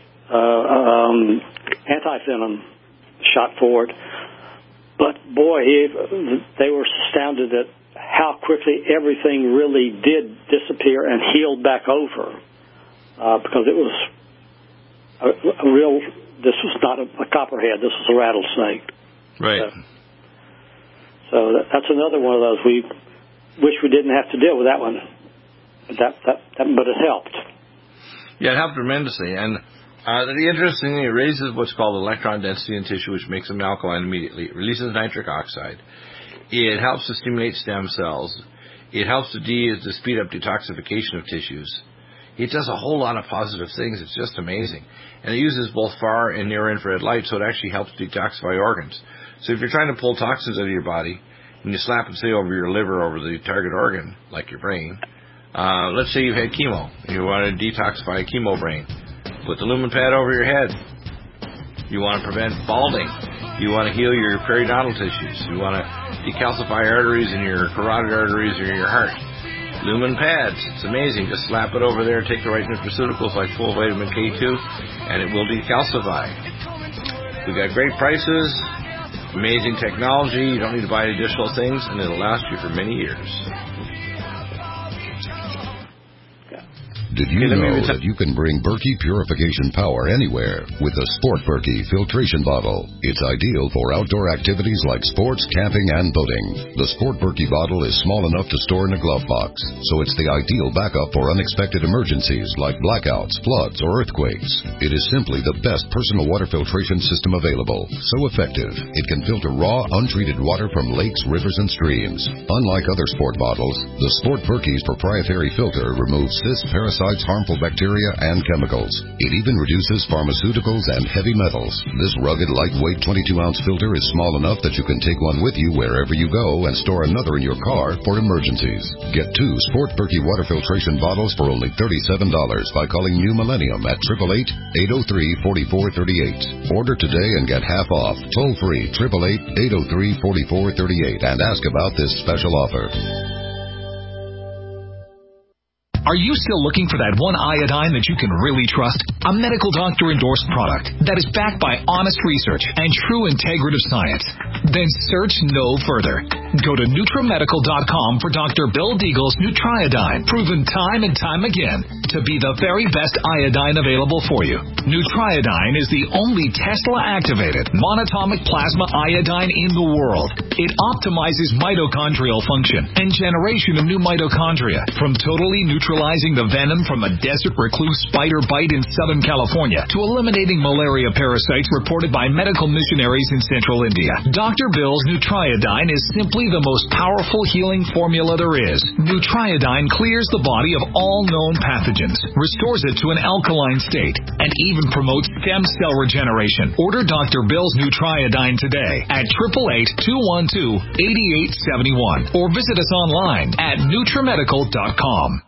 anti-venom shot for it. But boy, they were astounded at how quickly everything really did disappear and healed back over, because it was a real. This was not a copperhead. This was a rattlesnake. Right. So that's another one of those. We wish we didn't have to deal with that one, but it helped. Yeah, it helped tremendously. And the interesting thing, it raises what's called electron density in tissue, which makes them alkaline immediately. It releases nitric oxide. It helps to stimulate stem cells. It helps to speed up detoxification of tissues. It does a whole lot of positive things. It's just amazing. And it uses both far and near infrared light, so it actually helps detoxify organs. So if you're trying to pull toxins out of your body, and you slap it, say, over your liver, over the target organ, like your brain, let's say you've had chemo, and you want to detoxify a chemo brain. Put the lumen pad over your head. You want to prevent balding. You want to heal your periodontal tissues. You want to decalcify arteries in your carotid arteries or your heart. Lumen pads. It's amazing. Just slap it over there, take the right nutraceuticals like full vitamin K2, and it will decalcify. We've got great prices, amazing technology. You don't need to buy additional things, and it'll last you for many years. Did you know that you can bring Berkey purification power anywhere with the Sport Berkey filtration bottle? It's ideal for outdoor activities like sports, camping, and boating. The Sport Berkey bottle is small enough to store in a glove box, so it's the ideal backup for unexpected emergencies like blackouts, floods, or earthquakes. It is simply the best personal water filtration system available. So effective, it can filter raw, untreated water from lakes, rivers, and streams. Unlike other sport bottles, the Sport Berkey's proprietary filter removes cysts, parasites, harmful bacteria, and chemicals. It even reduces pharmaceuticals and heavy metals. This rugged, lightweight 22-ounce filter is small enough that you can take one with you wherever you go and store another in your car for emergencies. Get 2 Sport Berkey water filtration bottles for only $37 by calling New Millennium at 888-803-4438. Order today and get half off. Toll free 888-803-4438 and ask about this special offer. Are you still looking for that one iodine that you can really trust? A medical doctor endorsed product that is backed by honest research and true integrative science? Then search no further. Go to NutriMedical.com for Dr. Bill Deagle's Nutriodine, proven time and time again to be the very best iodine available for you. Nutriodine is the only Tesla-activated monatomic plasma iodine in the world. It optimizes mitochondrial function and generation of new mitochondria, from totally neutralizing the venom from a desert recluse spider bite in Southern California to eliminating malaria parasites reported by medical missionaries in Central India. Dr. Bill's Nutriodine is simply the most powerful healing formula there is. Nutriodine clears the body of all known pathogens, restores it to an alkaline state, and even promotes stem cell regeneration. Order Dr. Bill's Nutriodine today at 888-212-8871 or visit us online at NutriMedical.com.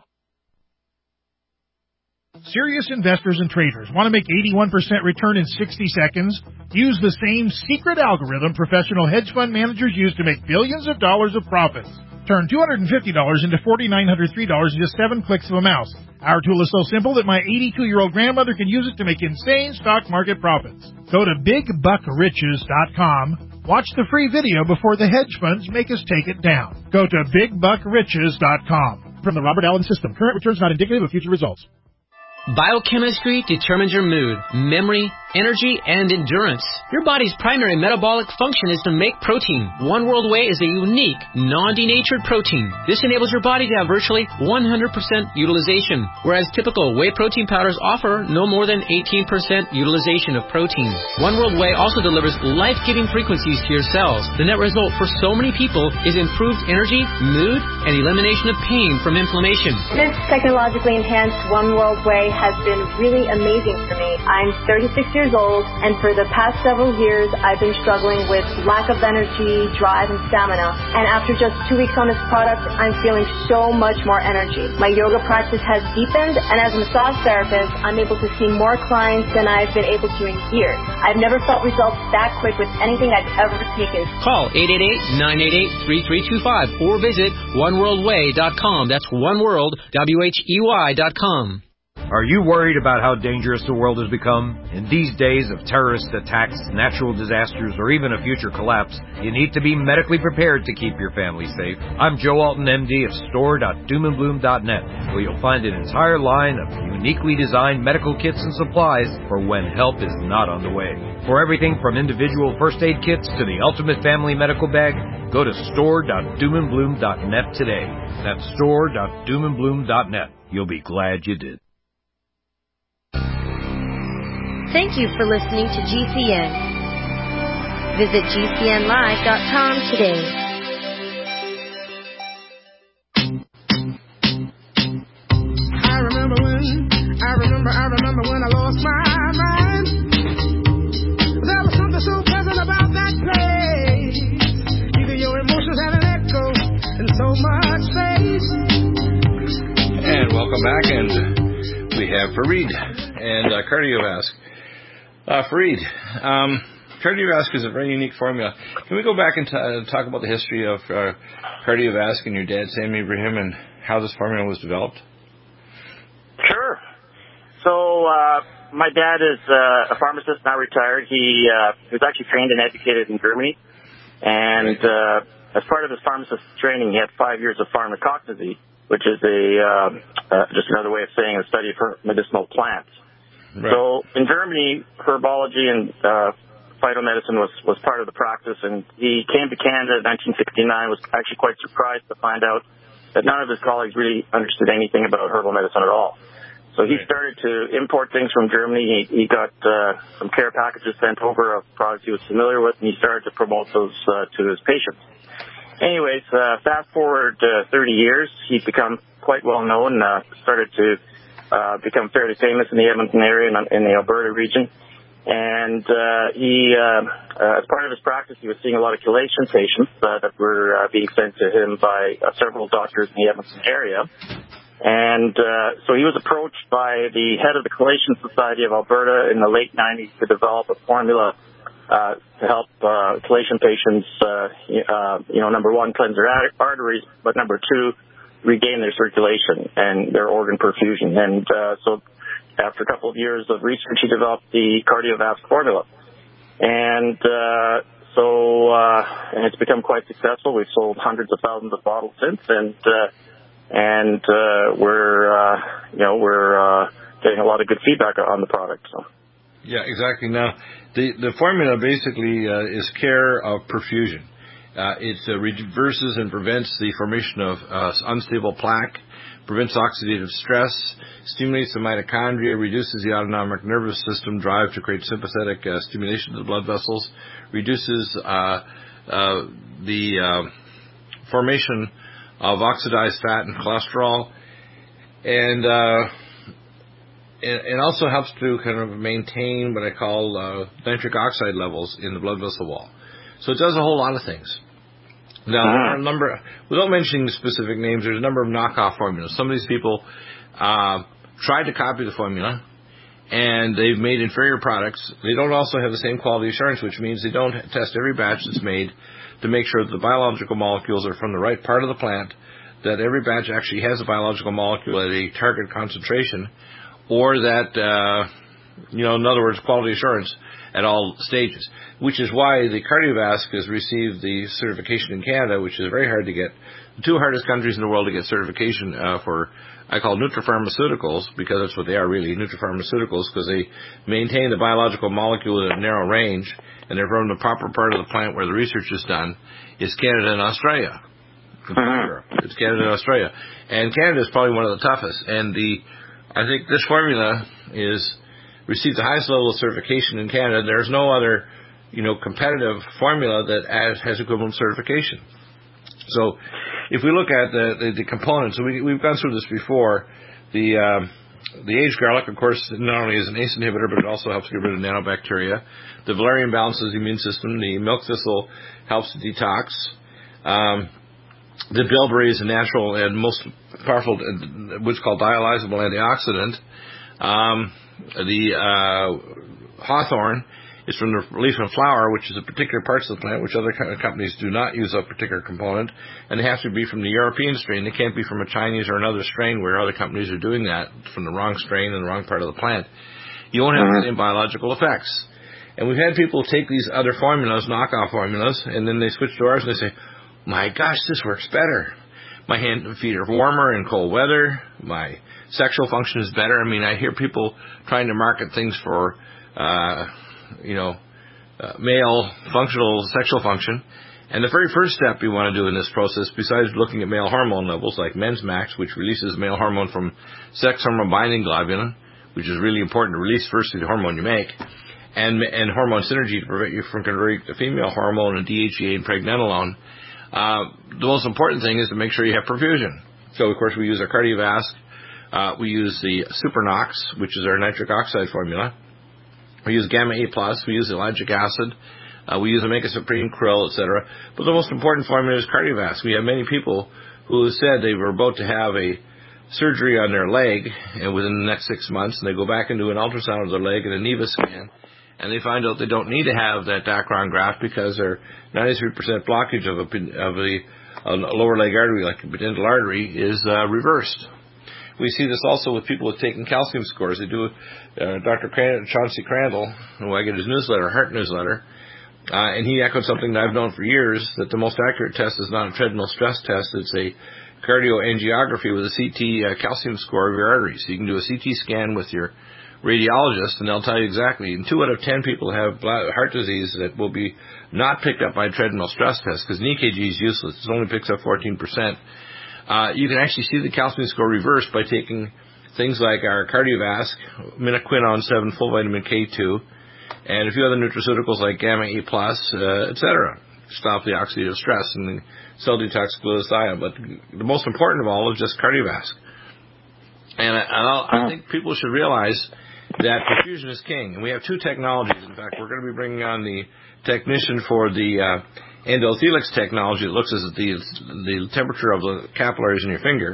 Serious investors and traders want to make 81% return in 60 seconds? Use the same secret algorithm professional hedge fund managers use to make billions of dollars of profits. Turn $250 into $4,903 in just 7 clicks of a mouse. Our tool is so simple that my 82-year-old grandmother can use it to make insane stock market profits. Go to BigBuckRiches.com. Watch the free video before the hedge funds make us take it down. Go to BigBuckRiches.com. From the Robert Allen System. Current returns not indicative of future results. Biochemistry determines your mood, memory, energy, and endurance. Your body's primary metabolic function is to make protein. One World Whey is a unique, non-denatured protein. This enables your body to have virtually 100% utilization, whereas typical whey protein powders offer no more than 18% utilization of protein. One World Whey also delivers life-giving frequencies to your cells. The net result for so many people is improved energy, mood, and elimination of pain from inflammation. This technologically enhanced One World Whey has been really amazing for me. I'm 36 years old, and for the past several years, I've been struggling with lack of energy, drive, and stamina. And after just 2 weeks on this product, I'm feeling so much more energy. My yoga practice has deepened, and as a massage therapist, I'm able to see more clients than I've been able to in years. I've never felt results that quick with anything I've ever taken. Call 888-988-3325 or visit oneworldwhey.com. That's oneworldwhey.com. Are you worried about how dangerous the world has become? In these days of terrorist attacks, natural disasters, or even a future collapse, you need to be medically prepared to keep your family safe. I'm Joe Alton, MD of store.doomandbloom.net, where you'll find an entire line of uniquely designed medical kits and supplies for when help is not on the way. For everything from individual first aid kits to the ultimate family medical bag, go to store.doomandbloom.net today. That's store.doomandbloom.net. You'll be glad you did. Thank you for listening to GCN. Visit GCNlive.com today. I remember when I lost my mind. There was something so pleasant about that place. Even your emotions had an echo in so much space. And welcome back, and we have Fareed and Cardiovasc. Fareed, Cardiovasc is a very unique formula. Can we go back and talk about the history of Cardiovasc and your dad, Sammy Ibrahim, and how this formula was developed? Sure. So my dad is a pharmacist, now retired. He was actually trained and educated in Germany. And as part of his pharmacist training, he had 5 years of pharmacognosy, which is just another way of saying a study for medicinal plants. Right. So in Germany, herbology and phytomedicine was part of the practice, and he came to Canada in 1969, was actually quite surprised to find out that none of his colleagues really understood anything about herbal medicine at all. So he started to import things from Germany. He got some care packages sent over of products he was familiar with, and he started to promote those to his patients. Anyways, fast forward 30 years, he's become quite well known, started to become fairly famous in the Edmonton area and in the Alberta region. And he, as part of his practice, he was seeing a lot of chelation patients that were being sent to him by several doctors in the Edmonton area. And so he was approached by the head of the Chelation Society of Alberta in the late 90s to develop a formula to help chelation patients, number one, cleanse their arteries, but number two, regain their circulation and their organ perfusion. And so after a couple of years of research, he developed the Cardiovasc formula. And and it's become quite successful. We've sold hundreds of thousands of bottles since, and we're getting a lot of good feedback on the product. So. Yeah, exactly. Now, the formula basically is care of perfusion. It reverses and prevents the formation of unstable plaque, prevents oxidative stress, stimulates the mitochondria, reduces the autonomic nervous system drive to create sympathetic stimulation of the blood vessels, reduces the formation of oxidized fat and cholesterol, and also helps to kind of maintain what I call nitric oxide levels in the blood vessel wall. So it does a whole lot of things. Now, there are a number, without mentioning specific names, there's a number of knockoff formulas. Some of these people tried to copy the formula, and they've made inferior products. They don't also have the same quality assurance, which means they don't test every batch that's made to make sure that the biological molecules are from the right part of the plant, that every batch actually has a biological molecule at a target concentration, or that, in other words, quality assurance at all stages, which is why the Cardiovasc has received the certification in Canada, which is very hard to get. The two hardest countries in the world to get certification for I call nutrapharmaceuticals, because that's what they are really, nutrapharmaceuticals, because they maintain the biological molecule at a narrow range, and they're from the proper part of the plant where the research is done, is Canada and Australia. It's Canada and Australia. And Canada is probably one of the toughest. And I think this formula received the highest level of certification in Canada. There's no other, competitive formula that has equivalent certification. So if we look at the components, we've gone through this before. The aged garlic, of course, not only is an ACE inhibitor, but it also helps get rid of nanobacteria. The valerian balances the immune system. The milk thistle helps to detox. The bilberry is a natural and most powerful, what's called dialyzable antioxidant. The hawthorn is from the leaf and flower, which is a particular parts of the plant, which other companies do not use a particular component, and they have to be from the European strain. They can't be from a Chinese or another strain where other companies are doing that from the wrong strain and the wrong part of the plant. You won't have the same biological effects. And we've had people take these other formulas, knockoff formulas, and then they switch to ours and they say, my gosh, this works better. My hand and feet are warmer in cold weather. My sexual function is better. I mean, I hear people trying to market things for, male functional sexual function. And the very first step you want to do in this process, besides looking at male hormone levels like Men's Max, which releases male hormone from sex hormone binding globulin, which is really important to release first the hormone you make, and hormone synergy to prevent you from converting to female hormone and DHEA and pregnenolone. The most important thing is to make sure you have perfusion. So, of course, we use our Cardiovasc. We use the Supernox, which is our nitric oxide formula. We use Gamma A+. We use ellagic acid. We use Omega Supreme, Krill, etc. But the most important formula is Cardiovasc. We have many people who said they were about to have a surgery on their leg and within the next 6 months, and they go back and do an ultrasound of their leg and a NEVA scan, and they find out they don't need to have that Dacron graft because their 93% blockage of a lower leg artery, like a pudendal artery, is reversed. We see this also with people with taking calcium scores. They do, Dr. Chauncey Crandall, who I get his newsletter, Heart Newsletter, and he echoed something that I've known for years, that the most accurate test is not a treadmill stress test, it's a cardioangiography with a CT calcium score of your arteries. So you can do a CT scan with your radiologist, and they'll tell you exactly. And 2 out of 10 people have heart disease that will be not picked up by a treadmill stress test, because an EKG is useless. It only picks up 14%. You can actually see the calcium score reversed by taking things like our Cardiovasc, Minoquinone 7, full vitamin K2, and a few other nutraceuticals like Gamma E+, etc. Stop the oxidative stress and the cell detox glutathione. But the most important of all is just Cardiovasc. And I think people should realize that perfusion is king. And we have 2 technologies. In fact, we're going to be bringing on the technician for the Endothelix technology that looks at the temperature of the capillaries in your finger.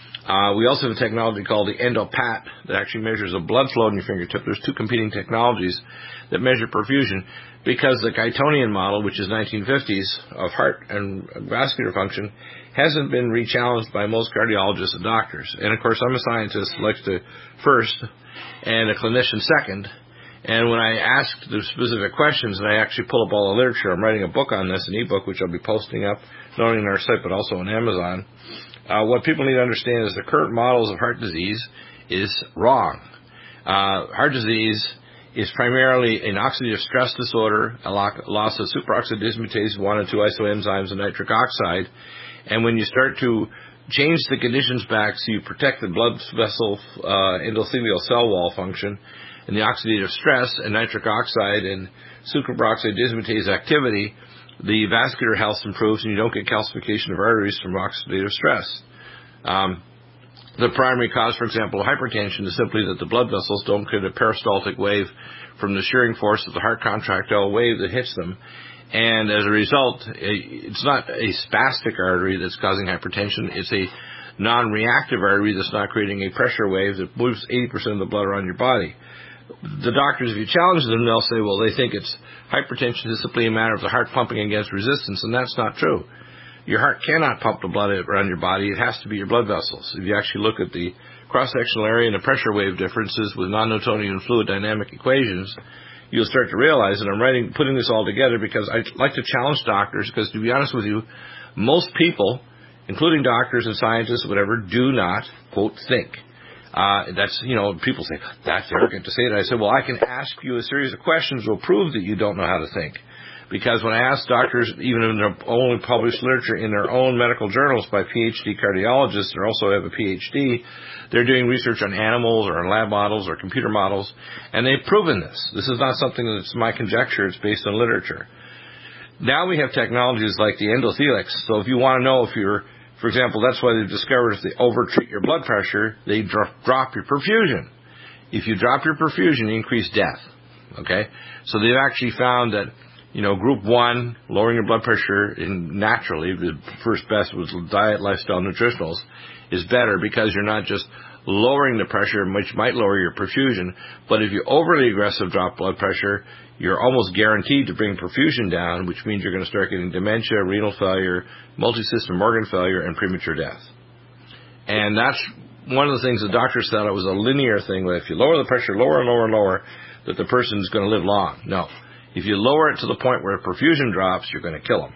We also have a technology called the EndoPat that actually measures the blood flow in your fingertip. There's 2 competing technologies that measure perfusion, because the Guytonian model, which is 1950s, of heart and vascular function, hasn't been re-challenged by most cardiologists and doctors. And, of course, I'm a scientist who likes to first and a clinician second. And when I ask the specific questions, and I actually pull up all the literature, I'm writing a book on this, an e-book, which I'll be posting up, not only on our site but also on Amazon. What people need to understand is the current models of heart disease is wrong. Heart disease is primarily an oxidative stress disorder, a loss of superoxide dismutase 1 and 2 isoenzymes and nitric oxide. And when you start to change the conditions back so you protect the blood vessel endothelial cell wall function and the oxidative stress and nitric oxide and superoxide dismutase activity, the vascular health improves and you don't get calcification of arteries from oxidative stress. The primary cause, for example, of hypertension is simply that the blood vessels don't get a peristaltic wave from the shearing force of the heart contractile wave that hits them. And as a result, it's not a spastic artery that's causing hypertension. It's a non-reactive artery that's not creating a pressure wave that moves 80% of the blood around your body. The doctors, if you challenge them, they'll say, well, they think it's hypertension is simply a matter of the heart pumping against resistance, and that's not true. Your heart cannot pump the blood around your body. It has to be your blood vessels. If you actually look at the cross-sectional area and the pressure wave differences with non-Newtonian fluid dynamic equations, you'll start to realize that I'm putting this all together because I like to challenge doctors, because to be honest with you, most people including doctors and scientists, whatever, do not, quote, think. That's, people say, that's arrogant to say that. I said, well, I can ask you a series of questions that will prove that you don't know how to think. Because when I ask doctors, even in their own published literature in their own medical journals by PhD cardiologists that also have a PhD, they're doing research on animals or on lab models or computer models, and they've proven this. This is not something that's my conjecture. It's based on literature. Now we have technologies like the endothelics. So if you want to know if you're, for example, that's why they've discovered if they overtreat your blood pressure, they drop your perfusion. If you drop your perfusion, you increase death. Okay? So they've actually found that, group 1, lowering your blood pressure naturally, the first best was diet, lifestyle, nutritionals, is better because you're not just lowering the pressure, which might lower your perfusion, but if you overly aggressive drop blood pressure, you're almost guaranteed to bring perfusion down, which means you're going to start getting dementia, renal failure, multi-system organ failure, and premature death. And that's one of the things the doctors thought it was a linear thing, where if you lower the pressure lower and lower and lower, that the person's going to live long. No. If you lower it to the point where perfusion drops, you're going to kill them.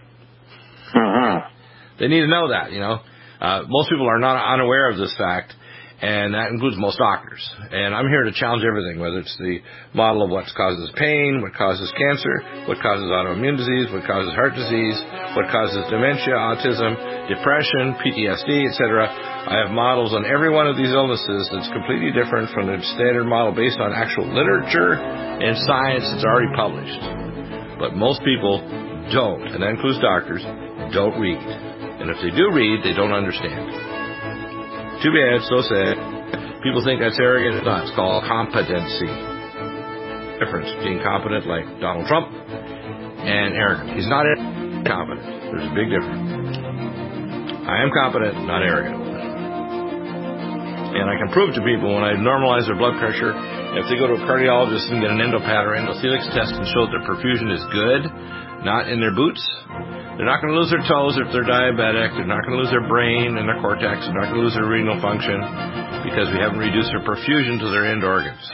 They need to know that, Most people are not unaware of this fact, and that includes most doctors. And I'm here to challenge everything, whether it's the model of what causes pain, what causes cancer, what causes autoimmune disease, what causes heart disease, what causes dementia, autism, depression, PTSD, etc. I have models on every one of these illnesses that's completely different from the standard model based on actual literature and science that's already published. But most people don't, and that includes doctors, don't read. And if they do read, they don't understand. Too bad, so sad. People think that's arrogant. No, it's called competency. Difference being competent like Donald Trump and arrogant. He's not competent. There's a big difference. I am competent, not arrogant. And I can prove to people when I normalize their blood pressure, if they go to a cardiologist and get an endopat or endothelics test and show that their perfusion is good, not in their boots, they're not going to lose their toes if they're diabetic. They're not going to lose their brain and their cortex. They're not going to lose their renal function because we haven't reduced their perfusion to their end organs.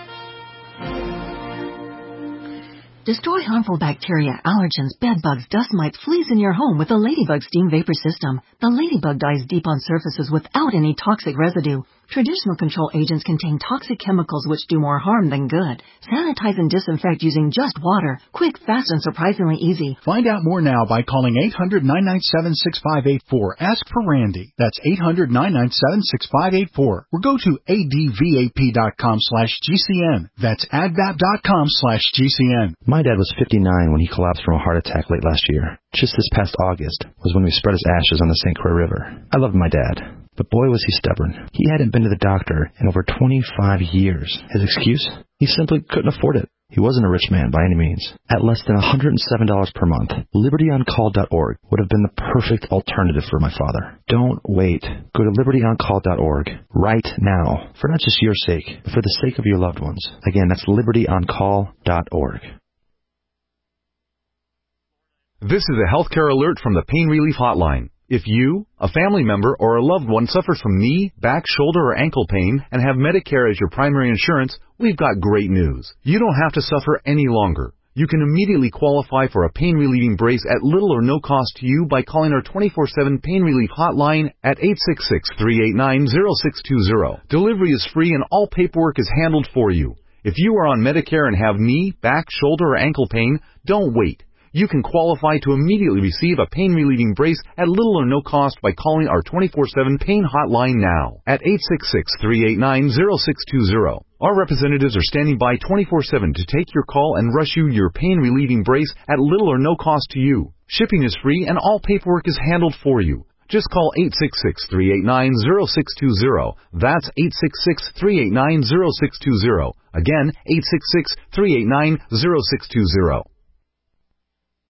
Destroy harmful bacteria, allergens, bedbugs, dust mites, fleas in your home with the Ladybug Steam Vapor System. The Ladybug dies deep on surfaces without any toxic residue. Traditional control agents contain toxic chemicals which do more harm than good. Sanitize and disinfect using just water. Quick, fast, and surprisingly easy. Find out more now by calling 800-997-6584. Ask for Randy. That's 800-997-6584. Or go to advap.com/GCN. That's advap.com/GCN. My dad was 59 when he collapsed from a heart attack late last year. Just this past August was when we spread his ashes on the St. Croix River. I loved my dad, but boy was he stubborn. He hadn't been to the doctor in over 25 years. His excuse? He simply couldn't afford it. He wasn't a rich man by any means. At less than $107 per month, LibertyOnCall.org would have been the perfect alternative for my father. Don't wait. Go to LibertyOnCall.org right now, for not just your sake, but for the sake of your loved ones. Again, that's LibertyOnCall.org. This is a healthcare alert from the Pain Relief Hotline. If you, a family member, or a loved one suffers from knee, back, shoulder, or ankle pain and have Medicare as your primary insurance, we've got great news. You don't have to suffer any longer. You can immediately qualify for a pain-relieving brace at little or no cost to you by calling our 24/7 Pain Relief Hotline at 866-389-0620. Delivery is free and all paperwork is handled for you. If you are on Medicare and have knee, back, shoulder, or ankle pain, don't wait. You can qualify to immediately receive a pain-relieving brace at little or no cost by calling our 24/7 Pain Hotline now at 866-389-0620. Our representatives are standing by 24/7 to take your call and rush you your pain-relieving brace at little or no cost to you. Shipping is free and all paperwork is handled for you. Just call 866-389-0620. That's 866-389-0620. Again, 866-389-0620.